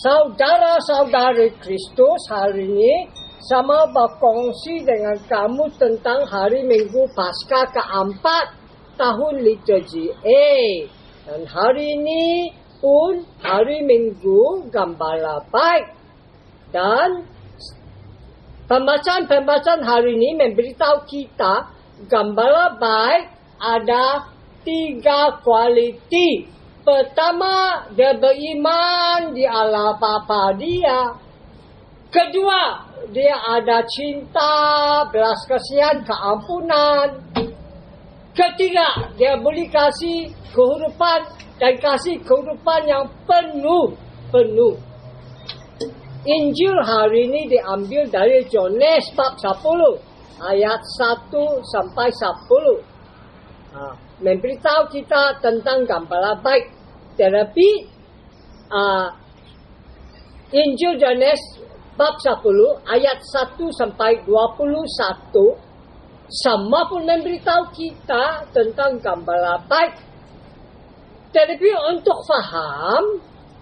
Saudara-saudari Kristus hari ini sama berkongsi dengan kamu tentang hari Minggu Paskah keempat tahun liturgi A. Dan hari ini pun hari Minggu Gembala Baik. Dan pembacaan hari ini memberitahu kita Gembala Baik ada 3 kualiti. Pertama, dia beriman di Allah Bapa dia. Kedua, dia ada cinta, belas kasihan, keampunan. Ketiga, dia boleh kasih kehidupan dan kasih kehidupan yang penuh. Injil hari ini diambil dari Yohanes bab 10 ayat 1 sampai 10. Memberitahu kita tentang Gembala Baik. Tetapi Injil Yohanes bab 10 ayat 1 sampai 21 sama pun memberitahu kita tentang Gembala Baik. Tetapi untuk faham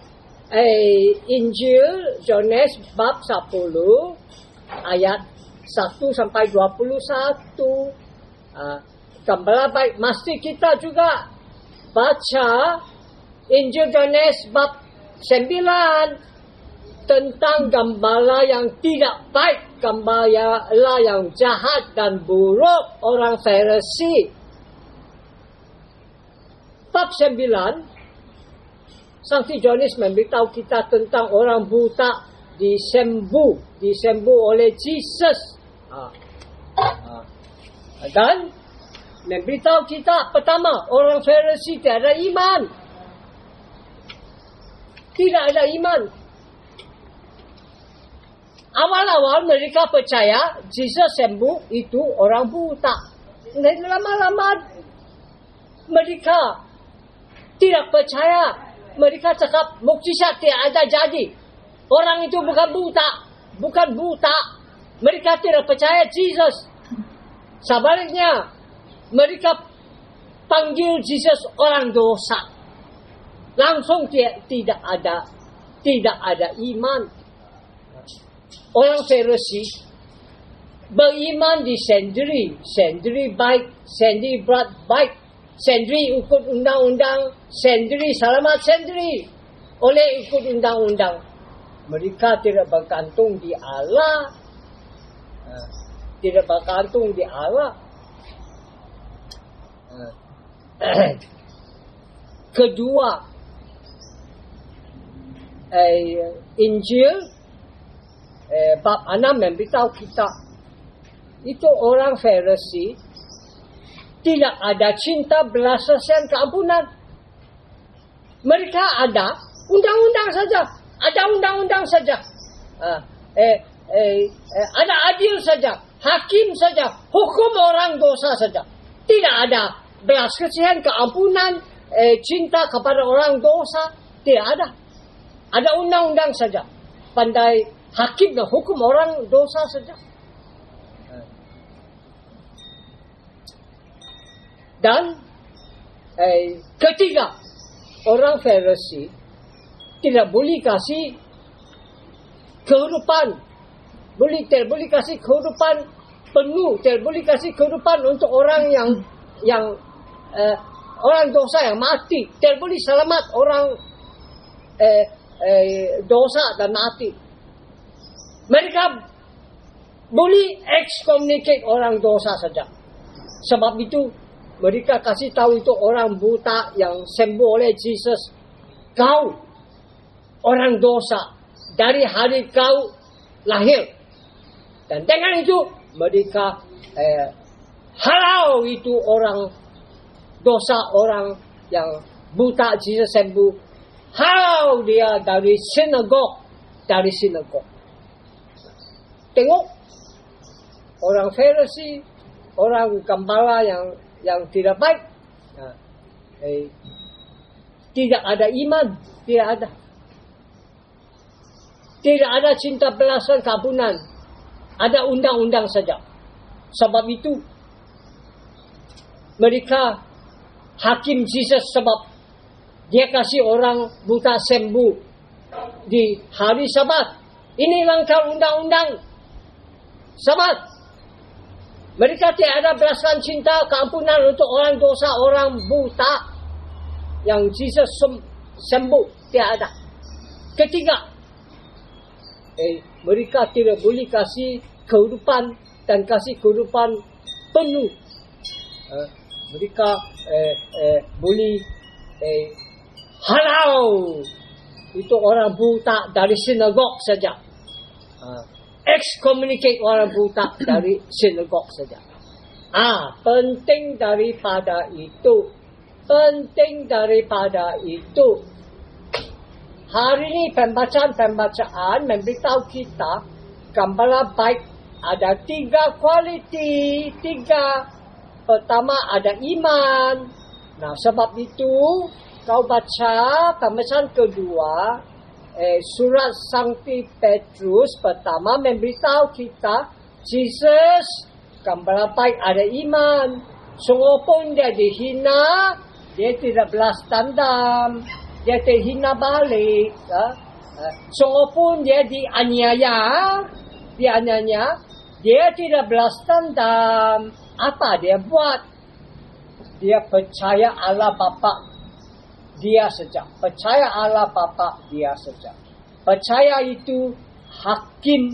Injil Yohanes bab 10 ayat 1 sampai 21 Gembala Baik, mesti kita juga baca Injil Yohanes bab 9 tentang gembala yang tidak baik, gembala yang jahat dan buruk, orang Farisi. Bab 9, Saksi Yohanes memberitahu kita tentang orang buta disembuh oleh Jesus. Dan memberitahu kita pertama, orang Farisi tiada iman. Tidak ada iman. Awal-awal mereka percaya Jesus sembuh itu orang buta. Dan lama-lama mereka tidak percaya. Mereka cakap mukjizat tidak ada jadi. Orang itu bukan buta. Mereka tidak percaya Jesus. Sebaliknya, mereka panggil Jesus orang dosa. Langsung tidak ada iman. Orang Farisi beriman di sendiri baik, sendiri berat baik, sendiri ikut undang-undang, sendiri selamat sendiri oleh ikut undang-undang. Mereka tidak bergantung di Allah. Tidak bergantung di Allah. Kedua, Injil bab 6 memberitahu kita itu orang Farisi tidak ada cinta, belas kasihan, keampunan. Mereka ada undang-undang saja, ada adil saja, hakim saja, hukum orang dosa saja. Tidak ada belas kasihan, keampunan, cinta kepada orang dosa. Tidak ada. Ada undang-undang saja. Pandai hakim dan hukum orang dosa saja. Dan ketiga, orang Farisi tidak boleh kasih kehidupan. Tidak boleh kasih kehidupan penuh. Tidak boleh kasih kehidupan untuk orang yang orang dosa yang mati. Tidak boleh selamat orang dosa dan mati. Mereka boleh excommunicate orang dosa saja. Sebab itu mereka kasih tahu itu orang buta yang sembuh oleh Jesus. Kau orang dosa dari hari kau lahir. Dan dengan itu mereka halau itu orang dosa, orang yang buta Jesus sembuh. Halau dia dari sinagog. Tengok orang Farisi, orang gembala yang tidak baik, tidak ada iman, tidak ada cinta belasan keampunan, ada undang-undang saja. Sebab itu mereka hakim Jesus sebab dia kasih orang buta sembuh. di hari Sabat. Ini langkah undang-undang Sabat. Mereka tiada belaskan cinta keampunan untuk orang dosa, orang buta yang Jesus sembuh. Tiada. Ketiga, mereka tidak boleh kasih kehidupan dan kasih kehidupan penuh. Mereka boleh halau itu orang buta dari sinagog saja. Excommunicate orang buta dari sinagog saja. Penting daripada itu. Hari ini pembacaan memberitahu kita gembala baik ada 3 kualiti. Pertama ada iman. Nah, sebab itu kau baca pembacaan kedua surat Sankti Petrus pertama memberitahu kita Jesus gembala baik ada iman. Sungguhpun dia dihina, dia tidak belas dendam. Dia terhina balik. Sungguhpun dia dianiaya, dia tidak belas dendam. Apa dia buat? Dia percaya Allah Bapa dia saja. Percaya itu hakim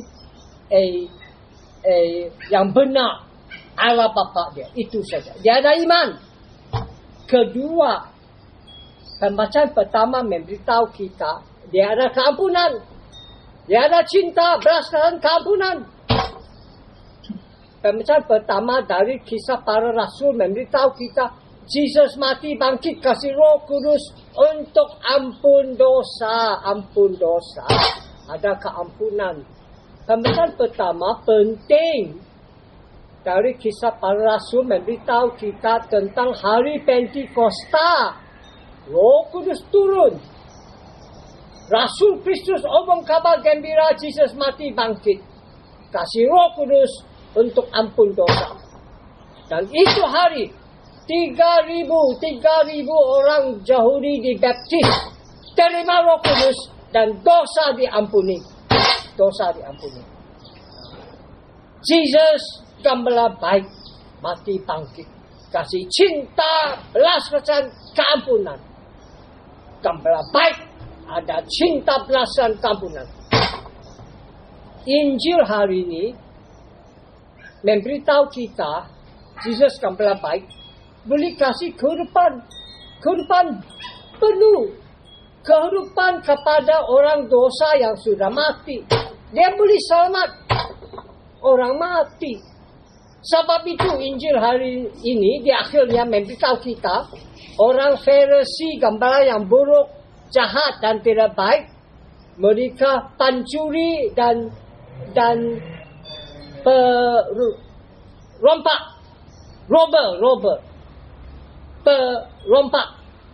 yang benar Allah Bapa dia. Itu saja. Dia ada iman. Kedua, pembacaan pertama memberitahu kita dia ada keampunan. Dia ada cinta, belas kasihan, keampunan. Pembacaan pertama dari kisah para rasul memberitahu kita Jesus mati bangkit kasih Roh Kudus untuk ampun dosa. Ada keampunan. Pembacaan pertama penting dari kisah para rasul memberitahu kita tentang hari Pentakosta. Roh Kudus turun. Rasul Kristus omong kabar gembira Jesus mati bangkit. Kasih Roh Kudus untuk ampun dosa. Dan itu hari 3,000 orang Yahudi dibaptis. Terima Roh Kudus dan dosa diampuni. Jesus gembala baik mati bangkit. Kasih cinta, belas kasihan, keampunan. Gembala baik ada cinta, belas kasihan, keampunan. Injil hari ini memberitahu kita Jesus gembala baik boleh kasih kehidupan penuh, kehidupan kepada orang dosa yang sudah mati. Dia boleh selamat orang mati. Sebab itu Injil hari ini di akhirnya memberitahu kita orang Farisi gembala yang buruk, jahat dan tidak baik, mereka pencuri dan perompak.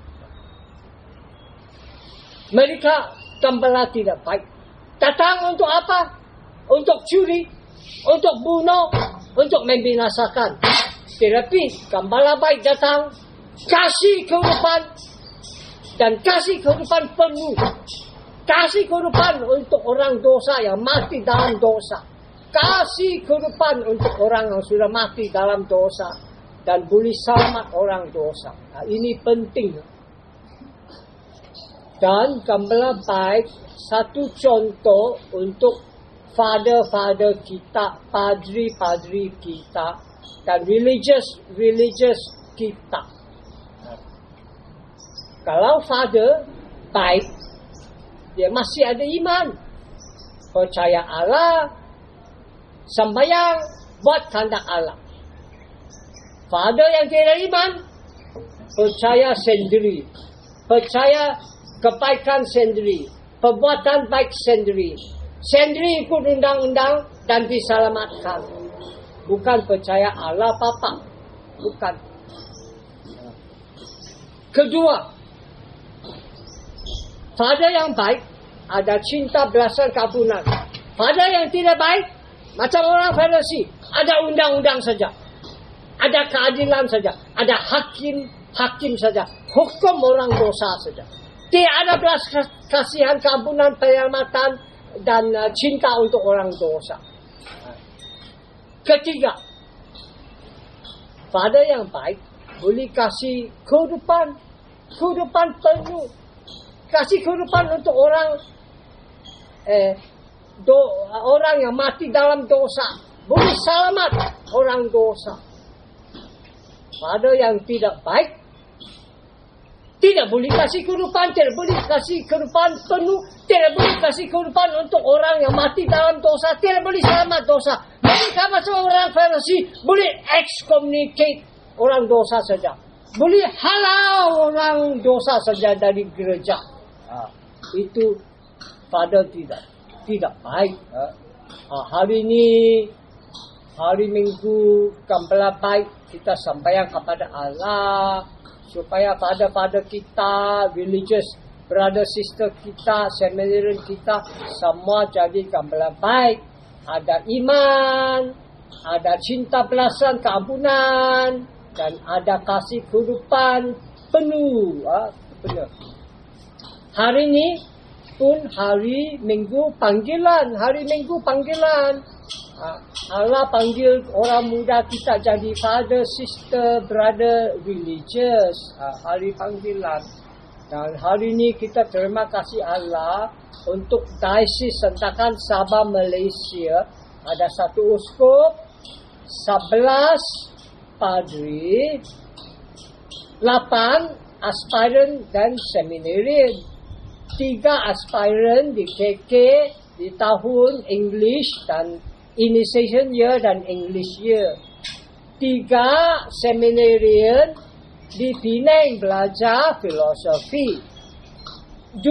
Mereka gembala tidak baik. Datang untuk apa? Untuk curi, untuk bunuh, untuk membinasakan. Tetapi gembala baik datang, kasih kehidupan dan kasih kehidupan penuh. Kasih kehidupan untuk orang dosa yang mati dalam dosa. Kasih kehidupan untuk orang yang sudah mati dalam dosa dan boleh selamat orang dosa. Ini penting. Dan gembala baik satu contoh untuk father kita, padri kita dan religious kita. Kalau father baik, dia masih ada iman, percaya Allah, sembahyang, buat kehendak Allah. Father yang tidak iman, percaya sendiri, percaya kebaikan sendiri, perbuatan baik sendiri ikut undang-undang dan diselamatkan. Bukan percaya Allah Bapa, bukan. Kedua, father yang baik ada cinta, belasan, keampunan. Father yang tidak baik macam orang Farisi, ada undang-undang saja, ada keadilan saja, ada hakim saja, hukum orang dosa saja. Tidak ada belas kasihan, keampunan, penyelamatan, dan cinta untuk orang dosa. Ketiga, Father yang baik boleh kasih kehidupan penuh, kasih kehidupan untuk orang orang yang mati dalam dosa, boleh selamat orang dosa. Father yang tidak baik tidak boleh kasih kehidupan, tidak boleh kasih kehidupan penuh, tidak boleh kasih kehidupan untuk orang yang mati dalam dosa, tidak boleh selamat dosa. Mereka macam orang Farisi boleh excommunicate orang dosa saja, boleh halau orang dosa saja dari gereja. Itu Father tidak baik. Hari ini hari Minggu Gembala baik, kita sembahyang kepada Allah supaya pada kita, religious brother sister kita, seminarian kita semua jadi gembala baik. Ada iman, ada cinta belasan keampunan, dan ada kasih kehidupan penuh. Hari ini pun hari Minggu panggilan, Allah panggil orang muda kita jadi father, sister, brother, religious. Hari panggilan. Dan hari ini kita terima kasih Allah untuk Dioceses Sentakan Sabah Malaysia. Ada 1 uskup, 11 padri, 8 aspiran dan seminarian. 3 aspiran di KK di tahun English dan Initiation Year dan English Year. 3 seminarian di Penang belajar filosofi. 2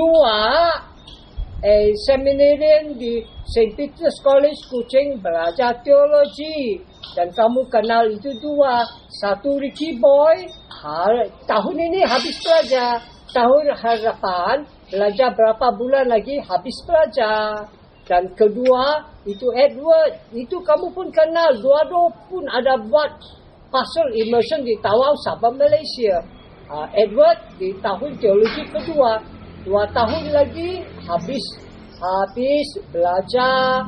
seminarian di St. Peter's College Kuching belajar teologi. Dan kamu kenal itu 2. 1 Ricky Boy, tahun ini habis belajar. Tahun harapan belajar berapa bulan lagi habis belajar. Dan kedua itu Edward, itu kamu pun kenal, dua-dua pun ada buat pastoral immersion di Tawau Sabah Malaysia. Edward di tahun teologi kedua, 2 tahun lagi habis belajar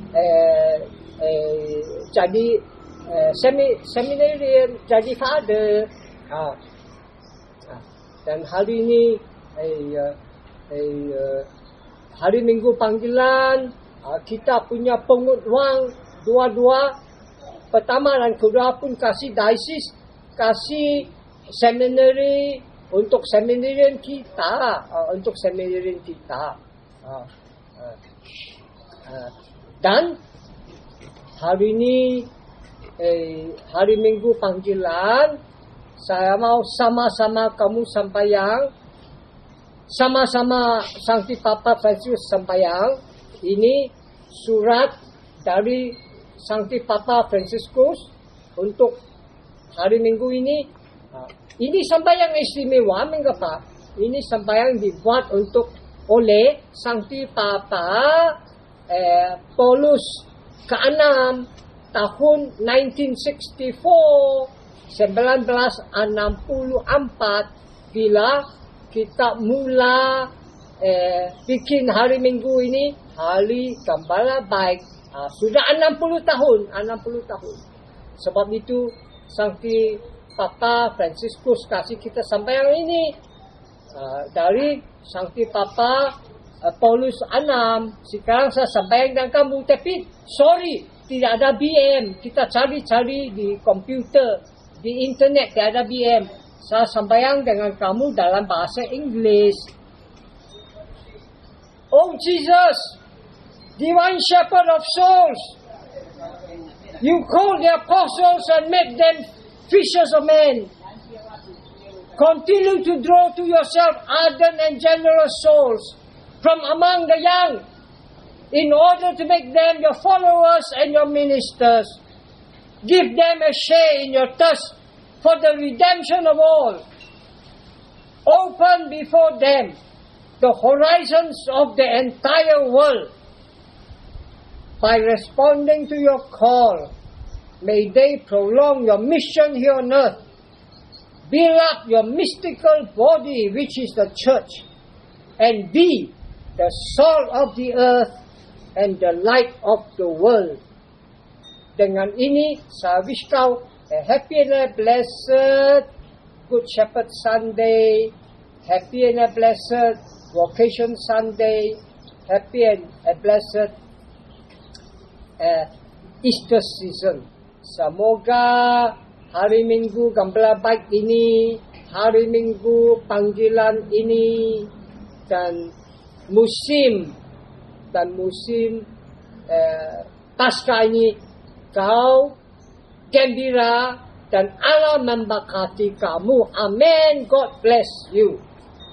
jadi seminarian, jadi father. Dan hari ini hari Minggu panggilan, kita punya pungut wang dua-dua. Pertama dan kedua pun kasih Dioceses, kasih seminary untuk seminarian kita, dan hari ini hari Minggu panggilan, saya mau sama-sama kamu sembahyang, sama-sama Sankti Papa Francis sembahyang. Ini surat dari Sankti Papa Franciscus untuk hari Minggu ini. Ini sembahyang istimewa, mengapa? Ini sembahyang dibuat oleh Sankti Papa Paulus ke-6 tahun 1964 bila kita mula bikin hari Minggu ini hari Gembala baik. Sudah 60 tahun. Sebab itu Sankti Papa Franciscus kasih kita sembahyang ini dari Sankti Papa Paulus 6. Sekarang saya sembahyang dengan kamu, tapi sorry, tidak ada BM. Kita cari-cari di komputer, di internet, tidak ada BM. Saya sembahyang dengan kamu dalam bahasa Inggeris. Oh Jesus, Divine Shepherd of souls, you call the apostles and make them fishers of men. Continue to draw to yourself ardent and generous souls from among the young, in order to make them your followers and your ministers. Give them a share in your thirst for the redemption of all. Open before them the horizons of the entire world. By responding to your call, may they prolong your mission here on earth. Build up your mystical body, which is the church, and be the salt of the earth and the light of the world. Dengan ini, saya wish kau a happy and a blessed Good Shepherd Sunday, happy and a blessed Vocation Sunday, happy and a blessed Easter season. Semoga hari Minggu Gembala Baik ini, hari Minggu panggilan ini, dan musim Paskah ini kau gembira dan Allah memberkati kamu. Amin. God bless you.